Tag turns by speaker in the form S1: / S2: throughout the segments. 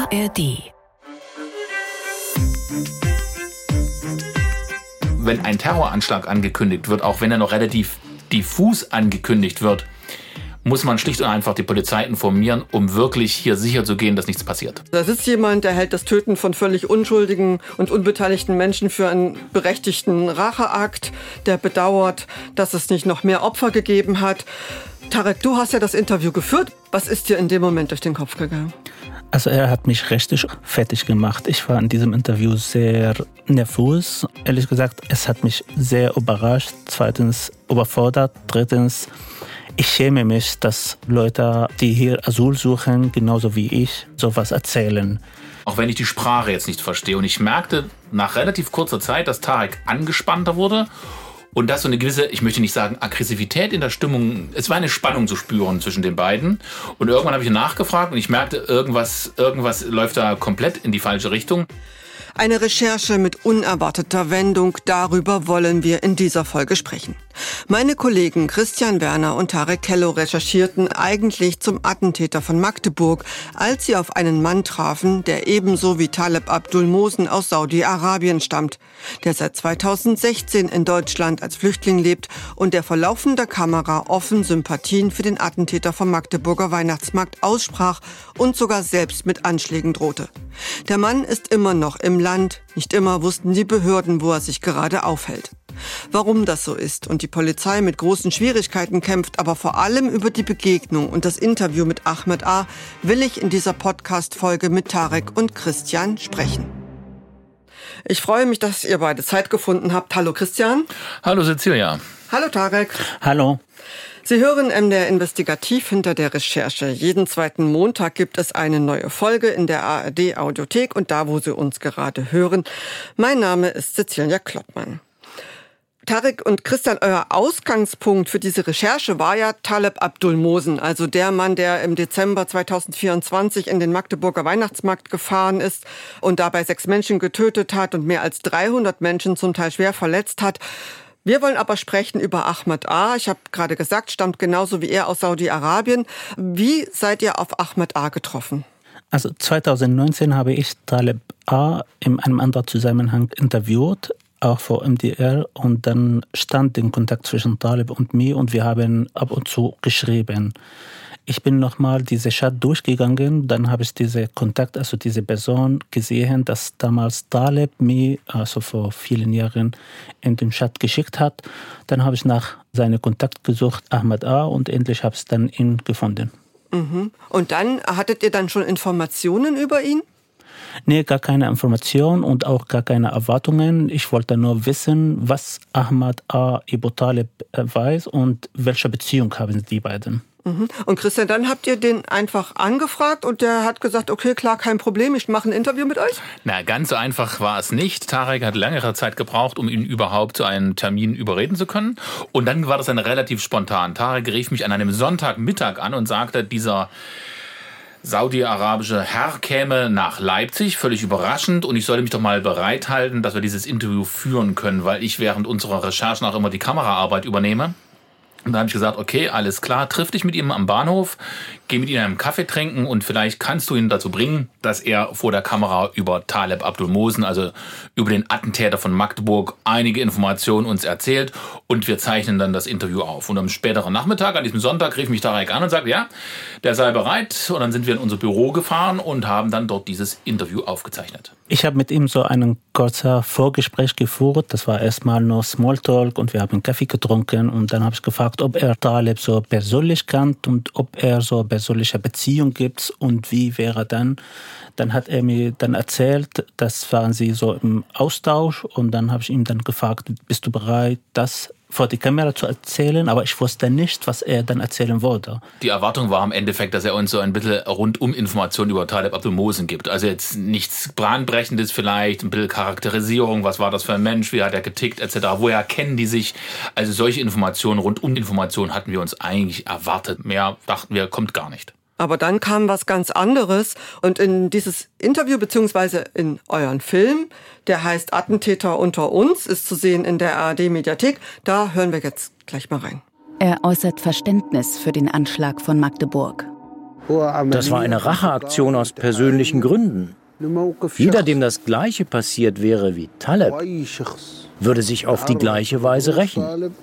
S1: ARD.
S2: Wenn ein Terroranschlag angekündigt wird, auch wenn er noch relativ diffus angekündigt wird, muss man schlicht und einfach die Polizei informieren, um wirklich hier sicher zu gehen, dass nichts passiert.
S3: Da sitzt jemand, der hält das Töten von völlig unschuldigen und unbeteiligten Menschen für einen berechtigten Racheakt, der bedauert, dass es nicht noch mehr Opfer gegeben hat. Tarek, du hast ja das Interview geführt. Was ist dir in dem Moment durch den Kopf gegangen?
S4: Also er hat mich richtig fertig gemacht. Ich war in diesem Interview sehr nervös. Ehrlich gesagt, es hat mich sehr überrascht. Zweitens überfordert. Drittens, ich schäme mich, dass Leute, die hier Asyl suchen, genauso wie ich, sowas erzählen.
S2: Auch wenn ich die Sprache jetzt nicht verstehe. Und ich merkte nach relativ kurzer Zeit, dass Tarek angespannter wurde. Und dass so eine gewisse, ich möchte nicht sagen Aggressivität in der Stimmung, es war eine Spannung zu spüren zwischen den beiden. Und irgendwann habe ich nachgefragt und ich merkte, irgendwas läuft da komplett in die falsche Richtung.
S3: Eine Recherche mit unerwarteter Wendung, darüber wollen wir in dieser Folge sprechen. Meine Kollegen Christian Werner und Tarek Kello recherchierten eigentlich zum Attentäter von Magdeburg, als sie auf einen Mann trafen, der ebenso wie Taleb Abdul Mohsen aus Saudi-Arabien stammt, der seit 2016 in Deutschland als Flüchtling lebt und der vor laufender Kamera offen Sympathien für den Attentäter vom Magdeburger Weihnachtsmarkt aussprach und sogar selbst mit Anschlägen drohte. Der Mann ist immer noch im Land, nicht immer wussten die Behörden, wo er sich gerade aufhält. Warum das so ist und die Polizei mit großen Schwierigkeiten kämpft, aber vor allem über die Begegnung und das Interview mit Ahmed A., will ich in dieser Podcast-Folge mit Tarek und Christian sprechen. Ich freue mich, dass ihr beide Zeit gefunden habt. Hallo Christian.
S2: Hallo Cecilia.
S3: Hallo Tarek.
S4: Hallo.
S3: Sie hören MDR Investigativ hinter der Recherche. Jeden zweiten Montag gibt es eine neue Folge in der ARD Audiothek und da, wo Sie uns gerade hören. Mein Name ist Cecilia Kloppmann. Tarek und Christian, euer Ausgangspunkt für diese Recherche war ja Taleb Abdul Mohsen, also der Mann, der im Dezember 2024 in den Magdeburger Weihnachtsmarkt gefahren ist und dabei 6 Menschen getötet hat und mehr als 300 Menschen zum Teil schwer verletzt hat. Wir wollen aber sprechen über Ahmed A. Ich habe gerade gesagt, stammt genauso wie er aus Saudi-Arabien. Wie seid ihr auf Ahmed A. getroffen?
S4: Also 2019 habe ich Taleb A. in einem anderen Zusammenhang interviewt, auch vor MDR, und dann stand der Kontakt zwischen Taleb und mir und wir haben ab und zu geschrieben. Ich bin nochmal diese Chat durchgegangen, dann habe ich diese Kontakt, also diese Person gesehen, dass damals Taleb mir, also vor vielen Jahren, in den Chat geschickt hat. Dann habe ich nach seinem Kontakt gesucht, Ahmed A., und endlich habe ich dann ihn gefunden.
S3: Mhm. Und dann, hattet ihr dann schon Informationen über ihn?
S4: Nee, gar keine Information und auch gar keine Erwartungen. Ich wollte nur wissen, was Ahmed A. über Taleb weiß und welche Beziehung haben die beiden.
S3: Und Christian, dann habt ihr den einfach angefragt und der hat gesagt, okay, klar, kein Problem, ich mache ein Interview mit euch?
S2: Na, ganz so einfach war es nicht. Tarek hat längere Zeit gebraucht, um ihn überhaupt zu einem Termin überreden zu können. Und dann war das dann relativ spontan. Tarek rief mich an einem Sonntagmittag an und sagte, dieser saudi-arabische Herr käme nach Leipzig, völlig überraschend, und ich sollte mich doch mal bereithalten, dass wir dieses Interview führen können, weil ich während unserer Recherchen auch immer die Kameraarbeit übernehme. Und da habe ich gesagt, okay, alles klar, triff dich mit ihm am Bahnhof, geh mit ihm einen Kaffee trinken und vielleicht kannst du ihn dazu bringen, dass er vor der Kamera über Taleb Abdul Mohsen, also über den Attentäter von Magdeburg, einige Informationen uns erzählt und wir zeichnen dann das Interview auf. Und am späteren Nachmittag, an diesem Sonntag, rief mich Tarek an und sagte, ja, der sei bereit. Und dann sind wir in unser Büro gefahren und haben dann dort dieses Interview aufgezeichnet.
S4: Ich habe mit ihm so ein kurzes Vorgespräch geführt. Das war erstmal nur Smalltalk und wir haben Kaffee getrunken. Und dann habe ich gefragt, ob er Taleb so persönlich kennt und ob er so eine persönliche Beziehung gibt und wie wäre dann. Dann hat er mir dann erzählt, das waren sie so im Austausch. Und dann habe ich ihm dann gefragt, bist du bereit, das vor die Kamera zu erzählen, aber ich wusste nicht, was er dann erzählen wollte.
S2: Die Erwartung war im Endeffekt, dass er uns so ein bisschen rundum Informationen über Taleb Abdul Mohsen gibt. Also jetzt nichts Bahnbrechendes vielleicht, ein bisschen Charakterisierung, was war das für ein Mensch, wie hat er getickt etc., woher kennen die sich. Also solche Informationen, rundum Informationen hatten wir uns eigentlich erwartet. Mehr dachten wir, kommt gar nicht.
S3: Aber dann kam was ganz anderes und in dieses Interview beziehungsweise in euren Film, der heißt Attentäter unter uns, ist zu sehen in der ARD-Mediathek. Da hören wir jetzt gleich mal rein.
S1: Er äußert Verständnis für den Anschlag von Magdeburg. Das war eine Racheaktion aus persönlichen Gründen. Jeder, dem das Gleiche passiert wäre wie Taleb, würde sich auf die gleiche Weise rächen.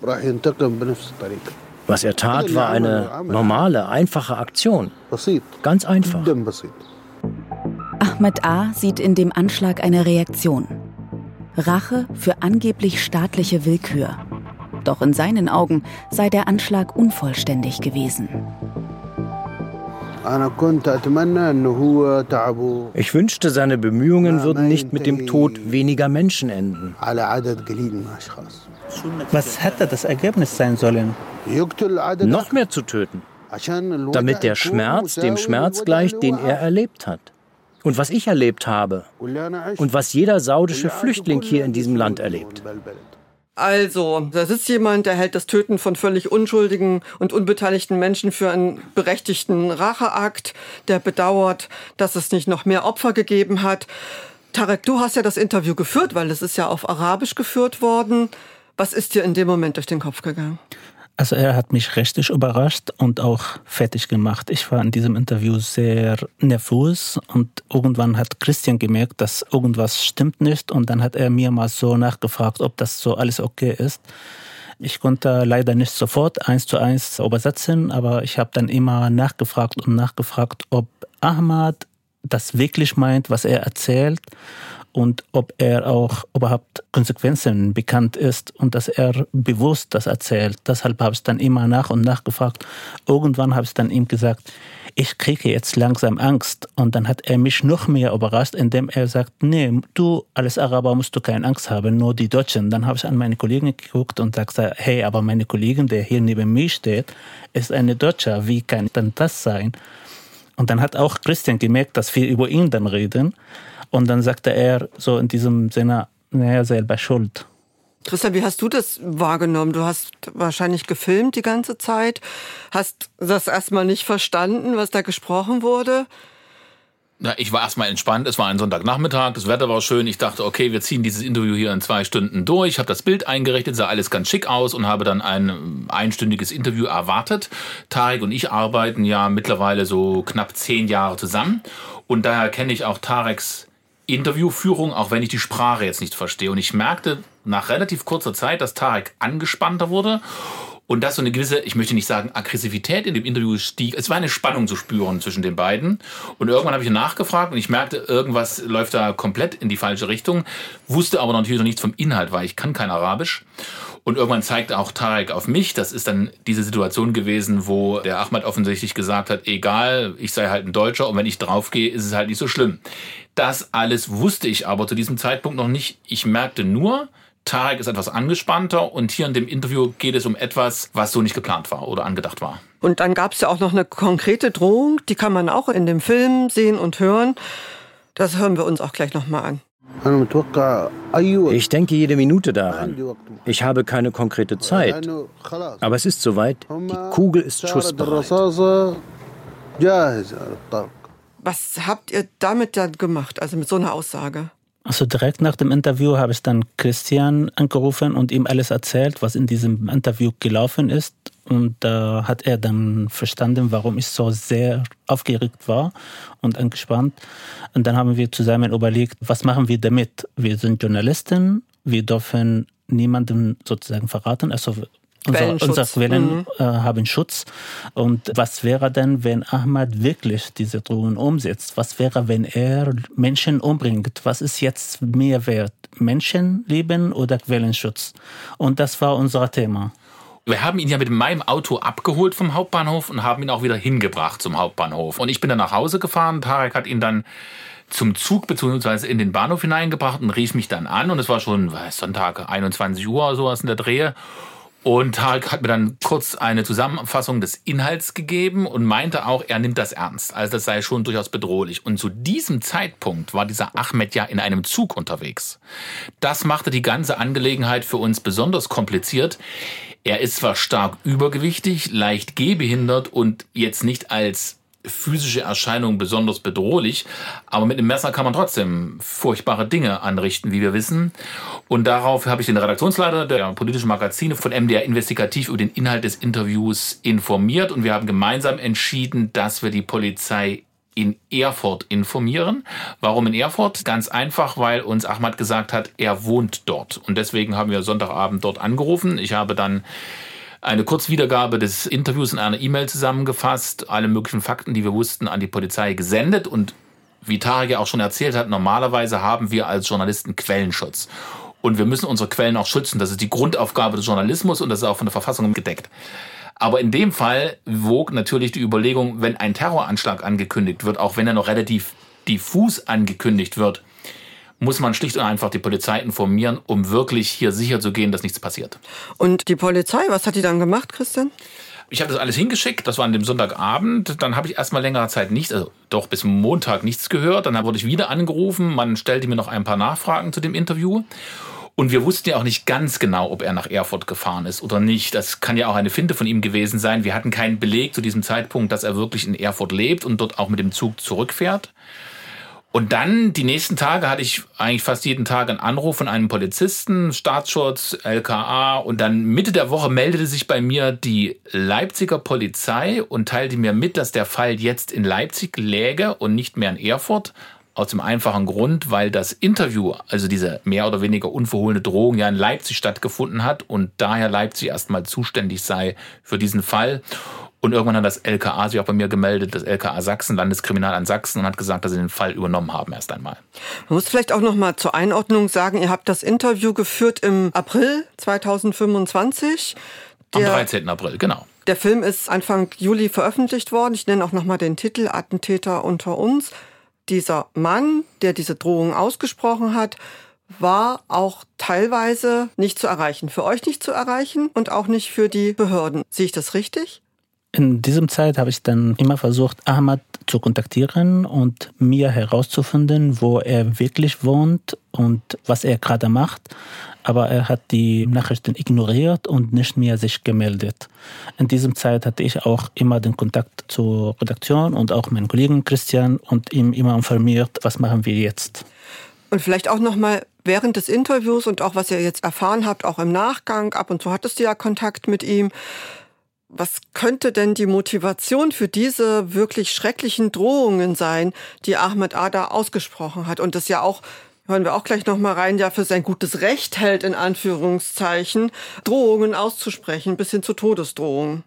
S1: Was er tat, war eine normale, einfache Aktion. Ganz einfach.
S5: Ahmed A. sieht in dem Anschlag eine Reaktion. Rache für angeblich staatliche Willkür. Doch in seinen Augen sei der Anschlag unvollständig gewesen.
S1: Ich wünschte, seine Bemühungen würden nicht mit dem Tod weniger Menschen enden.
S4: Was hätte das Ergebnis sein sollen?
S1: Noch mehr zu töten, damit der Schmerz dem Schmerz gleicht, den er erlebt hat. Und was ich erlebt habe und was jeder saudische Flüchtling hier in diesem Land erlebt.
S3: Also, da sitzt jemand, der hält das Töten von völlig unschuldigen und unbeteiligten Menschen für einen berechtigten Racheakt, der bedauert, dass es nicht noch mehr Opfer gegeben hat. Tarek, du hast ja das Interview geführt, weil es ist ja auf Arabisch geführt worden. Was ist dir in dem Moment durch den Kopf gegangen?
S4: Also er hat mich richtig überrascht und auch fertig gemacht. Ich war in diesem Interview sehr nervös und irgendwann hat Christian gemerkt, dass irgendwas stimmt nicht und dann hat er mir mal so nachgefragt, ob das so alles okay ist. Ich konnte leider nicht sofort 1:1 übersetzen, aber ich habe dann immer nachgefragt, ob Ahmad das wirklich meint, was er erzählt und ob er auch überhaupt Konsequenzen bekannt ist und dass er bewusst das erzählt. Deshalb habe ich dann immer nach und nach gefragt. Irgendwann habe ich dann ihm gesagt, ich kriege jetzt langsam Angst. Und dann hat er mich noch mehr überrascht, indem er sagt, nee, du als Araber musst du keine Angst haben, nur die Deutschen. Dann habe ich an meine Kollegin geguckt und sagte, hey, aber meine Kollegin, der hier neben mir steht, ist eine Deutsche. Wie kann denn das sein? Und dann hat auch Christian gemerkt, dass wir über ihn dann reden. Und dann sagte er so in diesem Sinne, naja, selber schuld.
S3: Christian, wie hast du das wahrgenommen? Du hast wahrscheinlich gefilmt die ganze Zeit, hast das erstmal nicht verstanden, was da gesprochen wurde.
S2: Ja, ich war erstmal entspannt. Es war ein Sonntagnachmittag, das Wetter war schön. Ich dachte, okay, wir ziehen dieses Interview hier in 2 Stunden durch. Ich habe das Bild eingerichtet, sah alles ganz schick aus und habe dann ein einstündiges Interview erwartet. Tarek und ich arbeiten ja mittlerweile so knapp 10 Jahre zusammen. Und daher kenne ich auch Tareks Interviewführung, auch wenn ich die Sprache jetzt nicht verstehe. Und ich merkte nach relativ kurzer Zeit, dass Tarek angespannter wurde und dass so eine gewisse, ich möchte nicht sagen Aggressivität in dem Interview stieg. Es war eine Spannung zu spüren zwischen den beiden. Und irgendwann habe ich nachgefragt und ich merkte, irgendwas läuft da komplett in die falsche Richtung, wusste aber natürlich noch nichts vom Inhalt, weil ich kann kein Arabisch. Und irgendwann zeigte auch Tarek auf mich. Das ist dann diese Situation gewesen, wo der Ahmad offensichtlich gesagt hat, egal, ich sei halt ein Deutscher und wenn ich draufgehe, ist es halt nicht so schlimm. Das alles wusste ich aber zu diesem Zeitpunkt noch nicht. Ich merkte nur, Tarek ist etwas angespannter und hier in dem Interview geht es um etwas, was so nicht geplant war oder angedacht war.
S3: Und dann gab es ja auch noch eine konkrete Drohung, die kann man auch in dem Film sehen und hören. Das hören wir uns auch gleich nochmal an.
S1: Ich denke jede Minute daran. Ich habe keine konkrete Zeit. Aber es ist soweit. Die Kugel ist schussbereit.
S3: Was habt ihr damit dann gemacht, also mit so einer Aussage?
S4: Also direkt nach dem Interview habe ich dann Christian angerufen und ihm alles erzählt, was in diesem Interview gelaufen ist. Und da hat er dann verstanden, warum ich so sehr aufgeregt war und angespannt. Und dann haben wir zusammen überlegt, was machen wir damit? Wir sind Journalisten, wir dürfen niemandem sozusagen verraten. Also unsere Quellen haben Schutz. Und was wäre denn, wenn Ahmad wirklich diese Drohungen umsetzt? Was wäre, wenn er Menschen umbringt? Was ist jetzt mehr wert? Menschenleben oder Quellenschutz? Und das war unser Thema.
S2: Wir haben ihn ja mit meinem Auto abgeholt vom Hauptbahnhof und haben ihn auch wieder hingebracht zum Hauptbahnhof. Und ich bin dann nach Hause gefahren. Tarek hat ihn dann zum Zug bzw. in den Bahnhof hineingebracht und rief mich dann an. Und es war schon Sonntag, 21 Uhr oder sowas in der Drehe. Und Tarek hat mir dann kurz eine Zusammenfassung des Inhalts gegeben und meinte auch, er nimmt das ernst. Also das sei schon durchaus bedrohlich. Und zu diesem Zeitpunkt war dieser Ahmed ja in einem Zug unterwegs. Das machte die ganze Angelegenheit für uns besonders kompliziert. Er ist zwar stark übergewichtig, leicht gehbehindert und jetzt nicht als physische Erscheinung besonders bedrohlich. Aber mit einem Messer kann man trotzdem furchtbare Dinge anrichten, wie wir wissen. Und darauf habe ich den Redaktionsleiter der politischen Magazine von MDR Investigativ über den Inhalt des Interviews informiert. Und wir haben gemeinsam entschieden, dass wir die Polizei in Erfurt informieren. Warum in Erfurt? Ganz einfach, weil uns Ahmad gesagt hat, er wohnt dort. Und deswegen haben wir Sonntagabend dort angerufen. Ich habe dann eine Kurzwiedergabe des Interviews in einer E-Mail zusammengefasst, alle möglichen Fakten, die wir wussten, an die Polizei gesendet. Und wie Tarek ja auch schon erzählt hat, normalerweise haben wir als Journalisten Quellenschutz. Und wir müssen unsere Quellen auch schützen. Das ist die Grundaufgabe des Journalismus und das ist auch von der Verfassung gedeckt. Aber in dem Fall wog natürlich die Überlegung, wenn ein Terroranschlag angekündigt wird, auch wenn er noch relativ diffus angekündigt wird, muss man schlicht und einfach die Polizei informieren, um wirklich hier sicher zu gehen, dass nichts passiert.
S3: Und die Polizei, was hat die dann gemacht, Christian?
S2: Ich habe das alles hingeschickt, das war an dem Sonntagabend. Dann habe ich erstmal längere Zeit bis Montag nichts gehört. Dann wurde ich wieder angerufen, man stellte mir noch ein paar Nachfragen zu dem Interview. Und wir wussten ja auch nicht ganz genau, ob er nach Erfurt gefahren ist oder nicht. Das kann ja auch eine Finte von ihm gewesen sein. Wir hatten keinen Beleg zu diesem Zeitpunkt, dass er wirklich in Erfurt lebt und dort auch mit dem Zug zurückfährt. Und dann, die nächsten Tage, hatte ich eigentlich fast jeden Tag einen Anruf von einem Polizisten, Staatsschutz, LKA. Und dann Mitte der Woche meldete sich bei mir die Leipziger Polizei und teilte mir mit, dass der Fall jetzt in Leipzig läge und nicht mehr in Erfurt. Aus dem einfachen Grund, weil das Interview, also diese mehr oder weniger unverhohlene Drohung, ja in Leipzig stattgefunden hat und daher Leipzig erstmal zuständig sei für diesen Fall. Und irgendwann hat das LKA sich auch bei mir gemeldet, das LKA Sachsen, Landeskriminalamt Sachsen, und hat gesagt, dass sie den Fall übernommen haben erst einmal.
S3: Man muss vielleicht auch noch mal zur Einordnung sagen, ihr habt das Interview geführt im April 2025.
S2: Am 13. April, genau.
S3: Der Film ist Anfang Juli veröffentlicht worden. Ich nenne auch noch mal den Titel, Attentäter unter uns. Dieser Mann, der diese Drohung ausgesprochen hat, war auch teilweise nicht zu erreichen. Für euch nicht zu erreichen und auch nicht für die Behörden. Sehe ich das richtig?
S4: In dieser Zeit habe ich dann immer versucht, Ahmad zu kontaktieren und mir herauszufinden, wo er wirklich wohnt und was er gerade macht. Aber er hat die Nachrichten ignoriert und nicht mehr sich gemeldet. In dieser Zeit hatte ich auch immer den Kontakt zur Redaktion und auch meinen Kollegen Christian und ihm immer informiert, was machen wir jetzt.
S3: Und vielleicht auch noch mal während des Interviews und auch was ihr jetzt erfahren habt, auch im Nachgang, ab und zu hattest du ja Kontakt mit ihm. Was könnte denn die Motivation für diese wirklich schrecklichen Drohungen sein, die Ahmed A'da ausgesprochen hat? Und das ja auch, hören wir auch gleich noch mal rein, ja für sein gutes Recht hält, in Anführungszeichen, Drohungen auszusprechen, bis hin zu Todesdrohungen.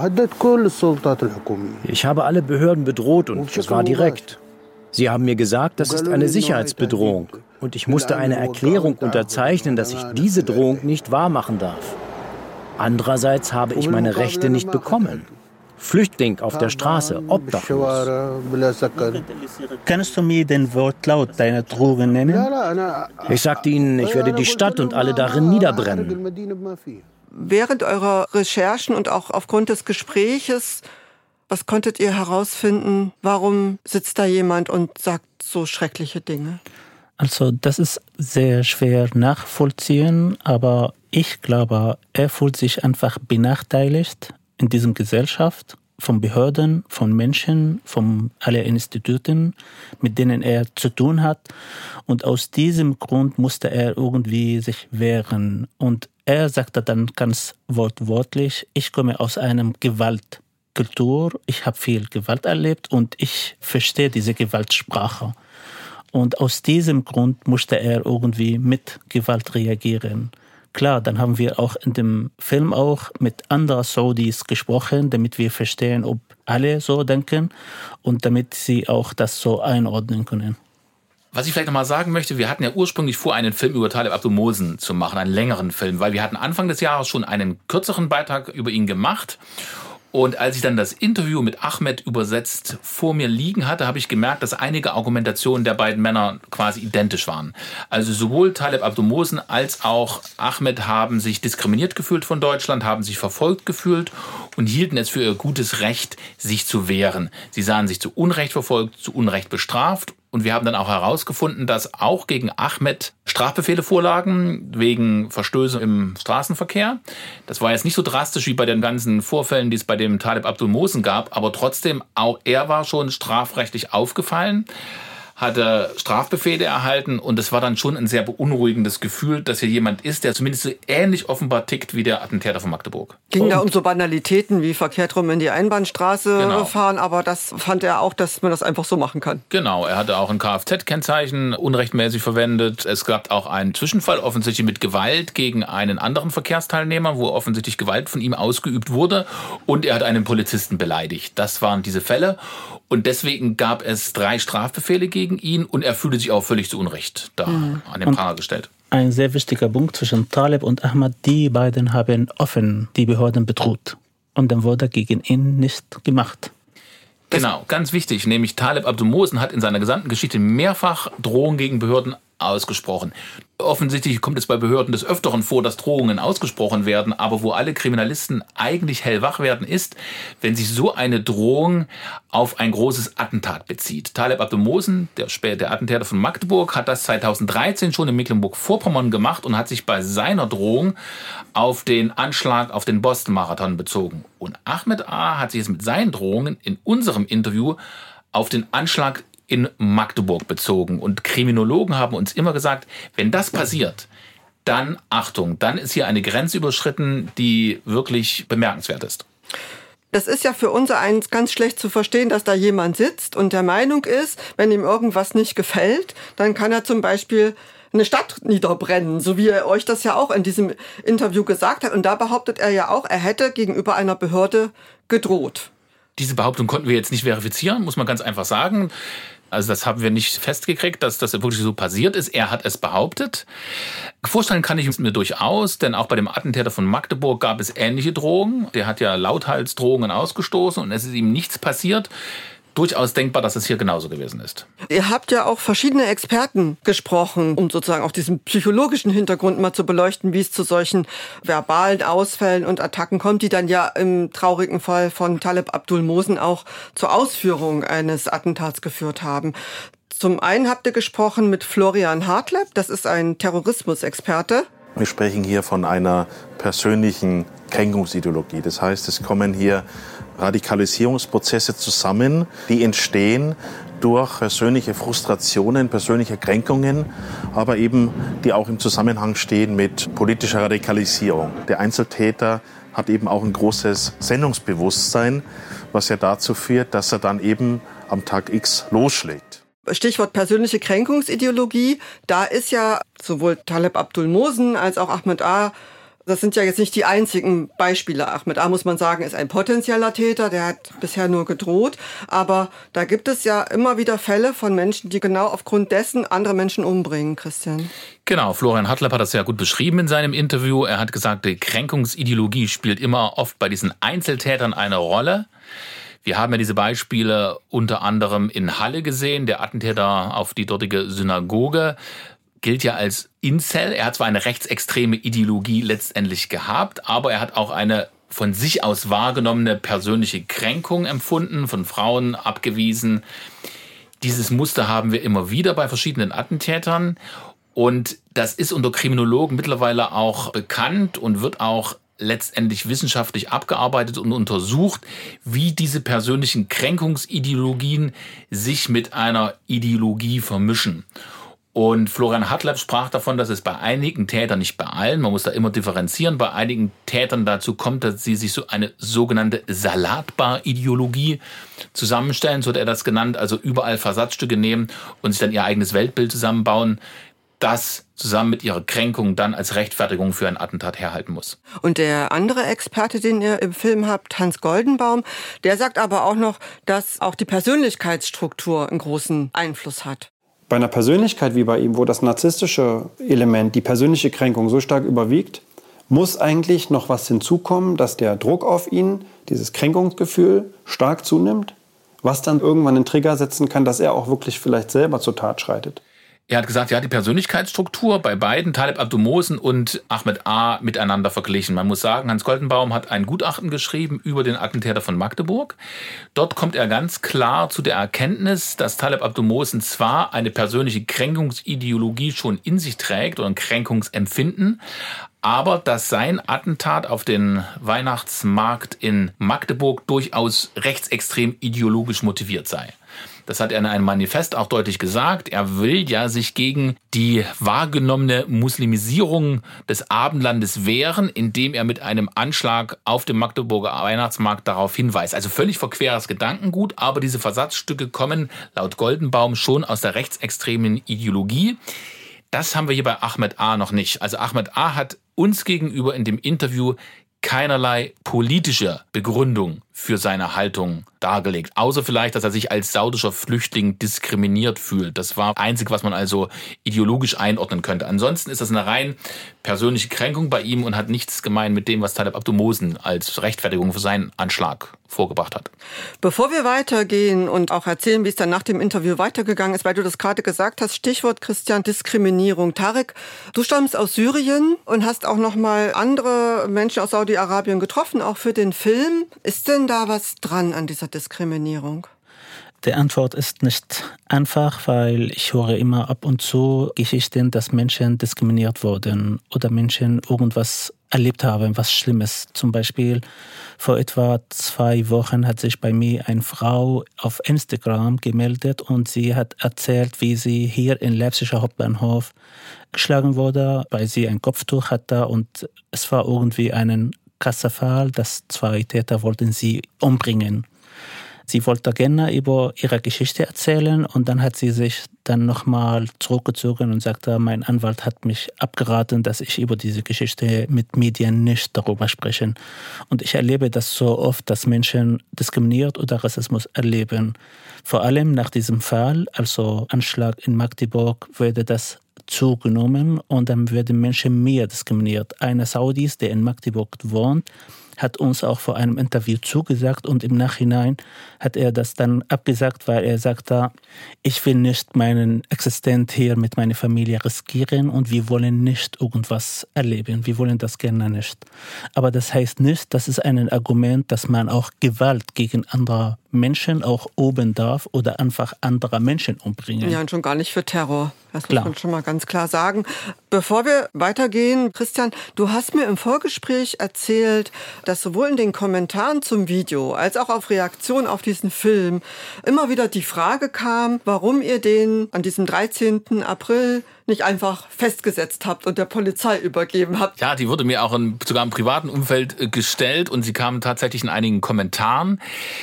S1: Ich habe alle Behörden bedroht und es war direkt. Sie haben mir gesagt, das ist eine Sicherheitsbedrohung. Und ich musste eine Erklärung unterzeichnen, dass ich diese Drohung nicht wahrmachen darf. Andererseits habe ich meine Rechte nicht bekommen. Flüchtling auf der Straße, obdachlos.
S4: Kannst du mir den Wortlaut deiner Drohung nennen?
S1: Ich sagte ihnen, ich werde die Stadt und alle darin niederbrennen.
S3: Während eurer Recherchen und auch aufgrund des Gespräches, was konntet ihr herausfinden? Warum sitzt da jemand und sagt so schreckliche Dinge?
S4: Also das ist sehr schwer nachvollziehen, aber ich glaube, er fühlt sich einfach benachteiligt in dieser Gesellschaft, von Behörden, von Menschen, von allen Instituten, mit denen er zu tun hat. Und aus diesem Grund musste er irgendwie sich wehren. Und er sagte dann ganz wortwörtlich, ich komme aus einer Gewaltkultur, ich habe viel Gewalt erlebt und ich verstehe diese Gewaltsprache. Und aus diesem Grund musste er irgendwie mit Gewalt reagieren. Klar, dann haben wir auch in dem Film auch mit anderen Saudis gesprochen, damit wir verstehen, ob alle so denken und damit sie auch das so einordnen können.
S2: Was ich vielleicht noch mal sagen möchte, wir hatten ja ursprünglich vor, einen Film über Taleb Abdul-Mohsen zu machen, einen längeren Film, weil wir hatten Anfang des Jahres schon einen kürzeren Beitrag über ihn gemacht. Und als ich dann das Interview mit Ahmed übersetzt vor mir liegen hatte, habe ich gemerkt, dass einige Argumentationen der beiden Männer quasi identisch waren. Also sowohl Taleb Abdul-Mohsen als auch Ahmed haben sich diskriminiert gefühlt von Deutschland, haben sich verfolgt gefühlt und hielten es für ihr gutes Recht, sich zu wehren. Sie sahen sich zu Unrecht verfolgt, zu Unrecht bestraft Und wir haben dann auch herausgefunden, dass auch gegen Ahmed Strafbefehle vorlagen wegen Verstöße im Straßenverkehr. Das war jetzt nicht so drastisch wie bei den ganzen Vorfällen, die es bei dem Taleb Abdul Mohsen gab, aber trotzdem, auch er war schon strafrechtlich aufgefallen, hatte Strafbefehle erhalten und es war dann schon ein sehr beunruhigendes Gefühl, dass hier jemand ist, der zumindest so ähnlich offenbar tickt wie der Attentäter von Magdeburg.
S3: Ging da um so Banalitäten wie verkehrt rum in die Einbahnstraße fahren, aber das fand er auch, dass man das einfach so machen kann.
S2: Genau, er hatte auch ein Kfz-Kennzeichen unrechtmäßig verwendet. Es gab auch einen Zwischenfall offensichtlich mit Gewalt gegen einen anderen Verkehrsteilnehmer, wo offensichtlich Gewalt von ihm ausgeübt wurde und er hat einen Polizisten beleidigt. Das waren diese Fälle und deswegen gab es 3 Strafbefehle gegen ihn und er fühlte sich auch völlig zu Unrecht da an den Pranger gestellt.
S4: Ein sehr wichtiger Punkt zwischen Taleb und Ahmed, die beiden haben offen die Behörden bedroht. Und dann wurde gegen ihn nichts gemacht.
S2: Genau, ganz wichtig, nämlich Taleb Abdul Mohsen hat in seiner gesamten Geschichte mehrfach Drohungen gegen Behörden ausgesprochen. Offensichtlich kommt es bei Behörden des Öfteren vor, dass Drohungen ausgesprochen werden, aber wo alle Kriminalisten eigentlich hellwach werden, ist, wenn sich so eine Drohung auf ein großes Attentat bezieht. Taleb Abdul Mohsen, der Attentäter von Magdeburg, hat das 2013 schon in Mecklenburg-Vorpommern gemacht und hat sich bei seiner Drohung auf den Anschlag auf den Boston-Marathon bezogen. Und Ahmed A. hat sich jetzt mit seinen Drohungen in unserem Interview auf den Anschlag in Magdeburg bezogen. Und Kriminologen haben uns immer gesagt, wenn das passiert, dann Achtung, dann ist hier eine Grenze überschritten, die wirklich bemerkenswert ist.
S3: Das ist ja für uns eins ganz schlecht zu verstehen, dass da jemand sitzt und der Meinung ist, wenn ihm irgendwas nicht gefällt, dann kann er zum Beispiel eine Stadt niederbrennen, so wie er euch das ja auch in diesem Interview gesagt hat. Und da behauptet er ja auch, er hätte gegenüber einer Behörde gedroht.
S2: Diese Behauptung konnten wir jetzt nicht verifizieren, muss man ganz einfach sagen. Also das haben wir nicht festgekriegt, dass das wirklich so passiert ist. Er hat es behauptet. Vorstellen kann ich es mir durchaus, denn auch bei dem Attentäter von Magdeburg gab es ähnliche Drohungen. Der hat ja lauthals Drohungen ausgestoßen und es ist ihm nichts passiert. Durchaus denkbar, dass es hier genauso gewesen ist.
S3: Ihr habt ja auch verschiedene Experten gesprochen, um sozusagen auch diesen psychologischen Hintergrund mal zu beleuchten, wie es zu solchen verbalen Ausfällen und Attacken kommt, die dann ja im traurigen Fall von Taleb Abdul Mohsen auch zur Ausführung eines Attentats geführt haben. Zum einen habt ihr gesprochen mit Florian Hartleb, das ist ein Terrorismusexperte.
S6: Wir sprechen hier von einer persönlichen Kränkungsideologie. Das heißt, es kommen hier Radikalisierungsprozesse zusammen, die entstehen durch persönliche Frustrationen, persönliche Kränkungen, aber eben die auch im Zusammenhang stehen mit politischer Radikalisierung. Der Einzeltäter hat eben auch ein großes Sendungsbewusstsein, was ja dazu führt, dass er dann eben am Tag X losschlägt.
S3: Stichwort persönliche Kränkungsideologie, da ist ja sowohl Taleb Abdul Mohsen als auch Ahmed A., das sind ja jetzt nicht die einzigen Beispiele. Ahmed A., muss man sagen, ist ein potenzieller Täter, der hat bisher nur gedroht. Aber da gibt es ja immer wieder Fälle von Menschen, die genau aufgrund dessen andere Menschen umbringen, Christian.
S2: Genau, Florian Hartleb hat das ja gut beschrieben in seinem Interview. Er hat gesagt, die Kränkungsideologie spielt immer oft bei diesen Einzeltätern eine Rolle. Wir haben ja diese Beispiele unter anderem in Halle gesehen. Der Attentäter auf die dortige Synagoge gilt ja als Incel. Er hat zwar eine rechtsextreme Ideologie letztendlich gehabt, aber er hat auch eine von sich aus wahrgenommene persönliche Kränkung empfunden, von Frauen abgewiesen. Dieses Muster haben wir immer wieder bei verschiedenen Attentätern. Und das ist unter Kriminologen mittlerweile auch bekannt und wird auch letztendlich wissenschaftlich abgearbeitet und untersucht, wie diese persönlichen Kränkungsideologien sich mit einer Ideologie vermischen. Und Florian Hartleb sprach davon, dass es bei einigen Tätern, nicht bei allen, man muss da immer differenzieren, bei einigen Tätern dazu kommt, dass sie sich so eine sogenannte Salatbar-Ideologie zusammenstellen, so hat er das genannt, also überall Versatzstücke nehmen und sich dann ihr eigenes Weltbild zusammenbauen, das zusammen mit ihrer Kränkung dann als Rechtfertigung für ein Attentat herhalten muss.
S3: Und der andere Experte, den ihr im Film habt, Hans Goldenbaum, der sagt aber auch noch, dass auch die Persönlichkeitsstruktur einen großen Einfluss hat.
S7: Bei einer Persönlichkeit wie bei ihm, wo das narzisstische Element, die persönliche Kränkung so stark überwiegt, muss eigentlich noch was hinzukommen, dass der Druck auf ihn, dieses Kränkungsgefühl, stark zunimmt, was dann irgendwann einen Trigger setzen kann, dass er auch wirklich vielleicht selber zur Tat schreitet.
S2: Er hat gesagt, er hat die Persönlichkeitsstruktur bei beiden, Taleb Abdou-Mohsen und Ahmed A., miteinander verglichen. Man muss sagen, Hans Goldenbaum hat ein Gutachten geschrieben über den Attentäter von Magdeburg. Dort kommt er ganz klar zu der Erkenntnis, dass Taleb Abdou-Mohsen zwar eine persönliche Kränkungsideologie schon in sich trägt oder ein Kränkungsempfinden, aber dass sein Attentat auf den Weihnachtsmarkt in Magdeburg durchaus rechtsextrem ideologisch motiviert sei. Das hat er in einem Manifest auch deutlich gesagt. Er will ja sich gegen die wahrgenommene Muslimisierung des Abendlandes wehren, indem er mit einem Anschlag auf dem Magdeburger Weihnachtsmarkt darauf hinweist. Also völlig verqueres Gedankengut, aber diese Versatzstücke kommen laut Goldenbaum schon aus der rechtsextremen Ideologie. Das haben wir hier bei Ahmed A. noch nicht. Also Ahmed A. hat uns gegenüber in dem Interview keinerlei politische Begründung für seine Haltung dargelegt. Außer vielleicht, dass er sich als saudischer Flüchtling diskriminiert fühlt. Das war einzig, was man also ideologisch einordnen könnte. Ansonsten ist das eine rein persönliche Kränkung bei ihm und hat nichts gemein mit dem, was Taleb Abdou-Mohsen als Rechtfertigung für seinen Anschlag vorgebracht hat.
S3: Bevor wir weitergehen und auch erzählen, wie es dann nach dem Interview weitergegangen ist, weil du das gerade gesagt hast, Stichwort Christian, Diskriminierung. Tarek, du stammst aus Syrien und hast auch noch mal andere Menschen aus Saudi-Arabien getroffen, auch für den Film. Ist denn da was dran an dieser Diskriminierung?
S4: Die Antwort ist nicht einfach, weil ich höre immer ab und zu Geschichten, dass Menschen diskriminiert wurden oder Menschen irgendwas erlebt haben, was Schlimmes. Zum Beispiel vor etwa 2 Wochen hat sich bei mir eine Frau auf Instagram gemeldet und sie hat erzählt, wie sie hier in Leipziger Hauptbahnhof geschlagen wurde, weil sie ein Kopftuch hatte und es war irgendwie ein krasser Fall, dass 2 Täter wollten sie umbringen. Sie wollte gerne über ihre Geschichte erzählen und dann hat sie sich dann nochmal zurückgezogen und sagte, mein Anwalt hat mich abgeraten, dass ich über diese Geschichte mit Medien nicht darüber spreche. Und ich erlebe das so oft, dass Menschen diskriminiert oder Rassismus erleben. Vor allem nach diesem Fall, also Anschlag in Magdeburg, wurde das zugenommen und dann werden Menschen mehr diskriminiert. Einer Saudis, der in Magdeburg wohnt, hat uns auch vor einem Interview zugesagt und im Nachhinein hat er das dann abgesagt, weil er sagte, ich will nicht meinen Existenz hier mit meiner Familie riskieren und wir wollen nicht irgendwas erleben. Wir wollen das gerne nicht. Aber das heißt nicht, das ist ein Argument, dass man auch Gewalt gegen andere Menschen auch üben darf oder einfach andere Menschen umbringen.
S3: Ja, und schon gar nicht für Terror. Das muss man schon mal ganz klar sagen. Bevor wir weitergehen, Christian, du hast mir im Vorgespräch erzählt, dass sowohl in den Kommentaren zum Video als auch auf Reaktion auf diesen Film immer wieder die Frage kam, warum ihr den an diesem 13. April nicht einfach festgesetzt habt und der Polizei übergeben habt.
S2: Ja, die wurde mir auch sogar im privaten Umfeld gestellt und sie kam tatsächlich in einigen Kommentaren.